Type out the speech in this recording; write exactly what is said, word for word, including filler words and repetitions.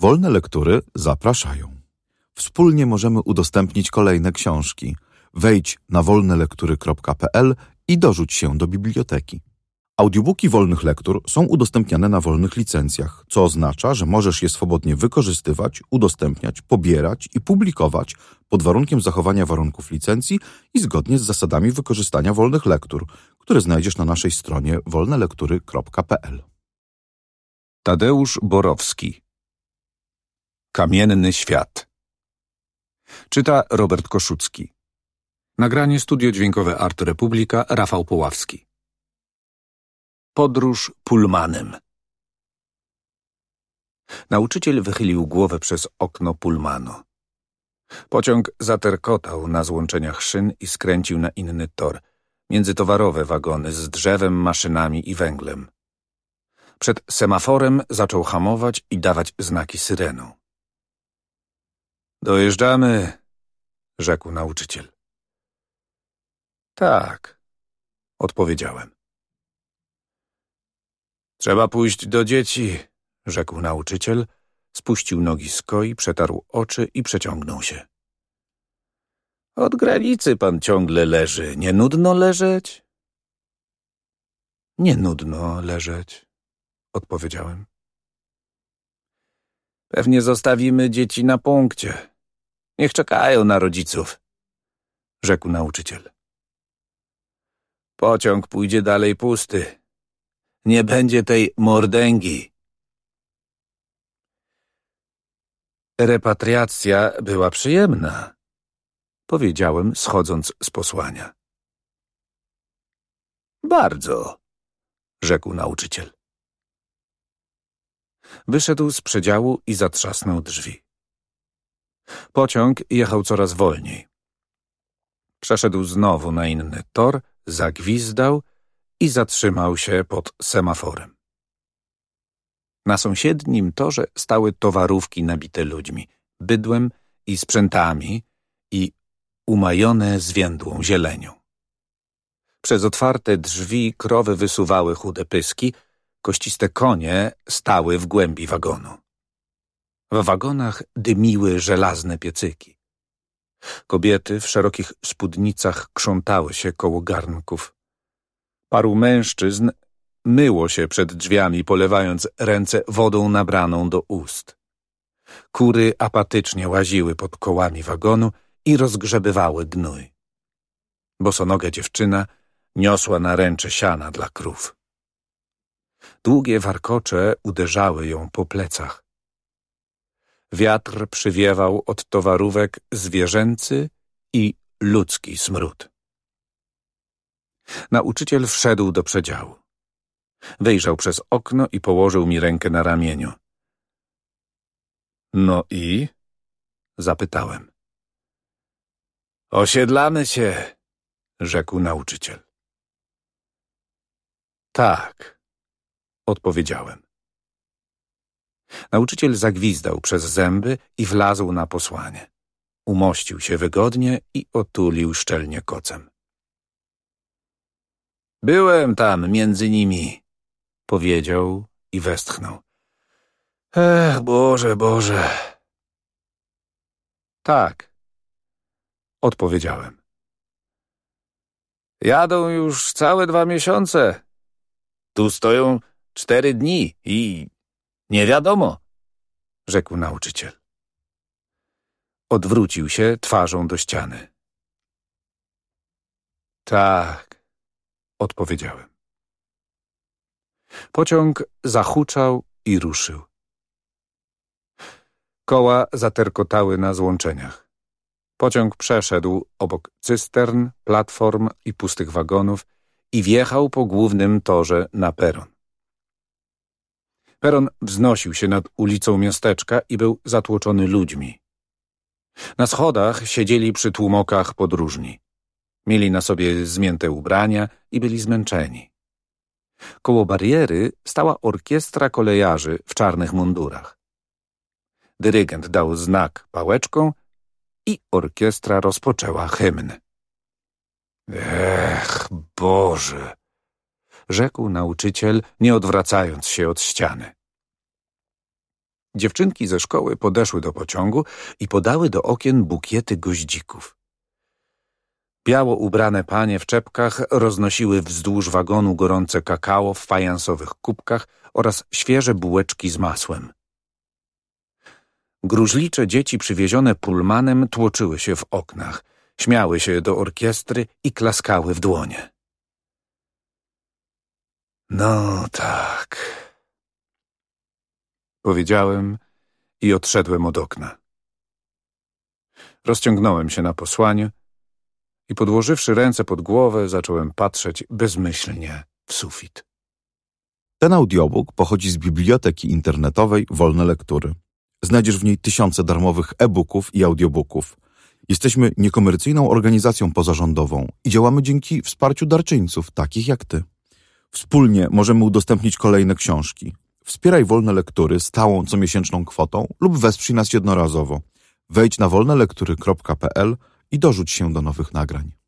Wolne lektury zapraszają. Wspólnie możemy udostępnić kolejne książki. Wejdź na wolne lektury kropka p l i dorzuć się do biblioteki. Audiobooki wolnych lektur są udostępniane na wolnych licencjach, co oznacza, że możesz je swobodnie wykorzystywać, udostępniać, pobierać i publikować pod warunkiem zachowania warunków licencji i zgodnie z zasadami wykorzystania wolnych lektur, które znajdziesz na naszej stronie wolne lektury kropka p l. Tadeusz Borowski. Kamienny świat. Czyta Robert Koszucki. Nagranie studio dźwiękowe Art Republika, Rafał Poławski. Podróż pullmanem. Nauczyciel wychylił głowę przez okno pullmanu. Pociąg zaterkotał na złączeniach szyn i skręcił na inny tor, międzytowarowe wagony z drzewem, maszynami i węglem. Przed semaforem zaczął hamować i dawać znaki syreną. Dojeżdżamy, rzekł nauczyciel. Tak, odpowiedziałem. Trzeba pójść do dzieci, rzekł nauczyciel, spuścił nogi z koi, przetarł oczy i przeciągnął się. Od granicy pan ciągle leży. Nie nudno leżeć? Nie nudno leżeć, odpowiedziałem. Pewnie zostawimy dzieci na punkcie. Niech czekają na rodziców, rzekł nauczyciel. Pociąg pójdzie dalej pusty. Nie będzie tej mordęgi. Repatriacja była przyjemna, powiedziałem, schodząc z posłania. Bardzo, rzekł nauczyciel. Wyszedł z przedziału i zatrzasnął drzwi. Pociąg jechał coraz wolniej. Przeszedł znowu na inny tor, zagwizdał i zatrzymał się pod semaforem. Na sąsiednim torze stały towarówki nabite ludźmi, bydłem i sprzętami i umajone zwiędłą zielenią. Przez otwarte drzwi krowy wysuwały chude pyski, kościste konie stały w głębi wagonu. W wagonach dymiły żelazne piecyki. Kobiety w szerokich spódnicach krzątały się koło garnków. Paru mężczyzn myło się przed drzwiami, polewając ręce wodą nabraną do ust. Kury apatycznie łaziły pod kołami wagonu i rozgrzebywały gnój. Bosonoga dziewczyna niosła na ręcze siana dla krów. Długie warkocze uderzały ją po plecach. Wiatr przywiewał od towarówek zwierzęcy i ludzki smród. Nauczyciel wszedł do przedziału. Wyjrzał przez okno i położył mi rękę na ramieniu. No i? Zapytałem. Osiedlamy się, rzekł nauczyciel. Tak, odpowiedziałem. Nauczyciel zagwizdał przez zęby i wlazł na posłanie. Umościł się wygodnie i otulił szczelnie kocem. Byłem tam między nimi, powiedział i westchnął. Ech, Boże, Boże. Tak, odpowiedziałem. Jadą już całe dwa miesiące. Tu stoją cztery dni i nie wiadomo, rzekł nauczyciel. Odwrócił się twarzą do ściany. Tak, odpowiedziałem. Pociąg zahuczał i ruszył. Koła zaterkotały na złączeniach. Pociąg przeszedł obok cystern, platform i pustych wagonów i wjechał po głównym torze na peron. Peron wznosił się nad ulicą miasteczka i był zatłoczony ludźmi. Na schodach siedzieli przy tłumokach podróżni. Mieli na sobie zmięte ubrania i byli zmęczeni. Koło bariery stała orkiestra kolejarzy w czarnych mundurach. Dyrygent dał znak pałeczką i orkiestra rozpoczęła hymn. Ech, Boże! Rzekł nauczyciel, nie odwracając się od ściany. Dziewczynki ze szkoły podeszły do pociągu i podały do okien bukiety goździków. Biało ubrane panie w czepkach roznosiły wzdłuż wagonu gorące kakao w fajansowych kubkach oraz świeże bułeczki z masłem. Gruźlicze dzieci przywiezione pulmanem tłoczyły się w oknach, śmiały się do orkiestry i klaskały w dłonie. No tak, powiedziałem i odszedłem od okna. Rozciągnąłem się na posłaniu i podłożywszy ręce pod głowę, zacząłem patrzeć bezmyślnie w sufit. Ten audiobook pochodzi z biblioteki internetowej Wolne Lektury. Znajdziesz w niej tysiące darmowych e-booków i audiobooków. Jesteśmy niekomercyjną organizacją pozarządową i działamy dzięki wsparciu darczyńców, takich jak ty. Wspólnie możemy udostępnić kolejne książki. Wspieraj Wolne Lektury stałą comiesięczną kwotą lub wesprzyj nas jednorazowo. Wejdź na wolne lektury kropka p l i dorzuć się do nowych nagrań.